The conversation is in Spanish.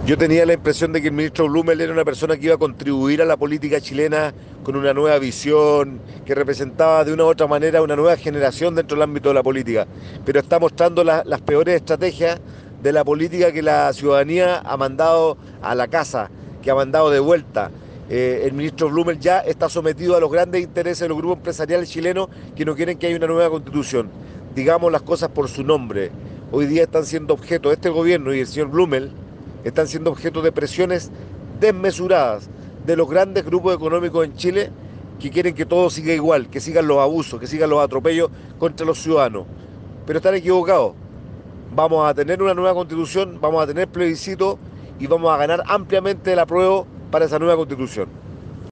Yo tenía la impresión de que el ministro Blumel era una persona que iba a contribuir a la política chilena con una nueva visión, que representaba de una u otra manera una nueva generación dentro del ámbito de la política. Pero está mostrando las peores estrategias de la política que la ciudadanía ha mandado a la casa, que ha mandado de vuelta. El ministro Blumel ya está sometido a los grandes intereses de los grupos empresariales chilenos que no quieren que haya una nueva constitución. Digamos las cosas por su nombre. Hoy día están siendo objeto, este gobierno y el señor Blumel, están siendo objeto de presiones desmesuradas de los grandes grupos económicos en Chile que quieren que todo siga igual, que sigan los abusos, que sigan los atropellos contra los ciudadanos. Pero están equivocados. Vamos a tener una nueva constitución, vamos a tener plebiscito y vamos a ganar ampliamente el apruebo para esa nueva constitución.